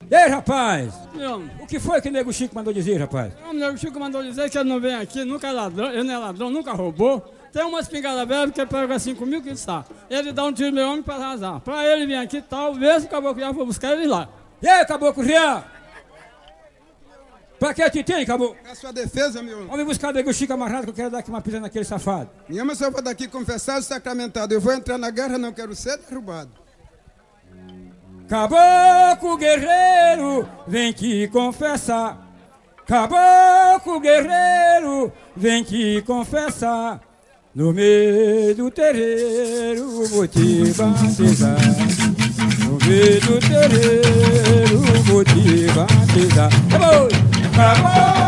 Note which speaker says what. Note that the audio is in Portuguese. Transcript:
Speaker 1: Ei, rapaz!
Speaker 2: Meu,
Speaker 1: O que foi que o Nego Chico mandou dizer, rapaz?
Speaker 2: o nego Chico mandou dizer que ele não vem aqui, nunca é ladrão, ele não é ladrão, nunca roubou. Tem uma espingarda velha que pega 5 mil que está. Ele dá um tiro no meu homem para arrasar. Pra ele vir aqui, talvez o caboclo já for buscar ele lá.
Speaker 1: E aí, caboclo Jean? Pra que te tem, caboclo?
Speaker 3: É a sua defesa, meu.
Speaker 1: Vamos buscar o Nego Chico amarrado que eu quero dar aqui uma pisa naquele safado.
Speaker 3: Minha mãe só vou daqui confessado e sacramentado. Eu vou entrar na guerra, não quero ser derrubado.
Speaker 1: Caboclo guerreiro, vem que confessar. Caboclo guerreiro, vem que confessar. No meio do terreiro vou te batizar. No meio do terreiro vou te batizar. Caboclo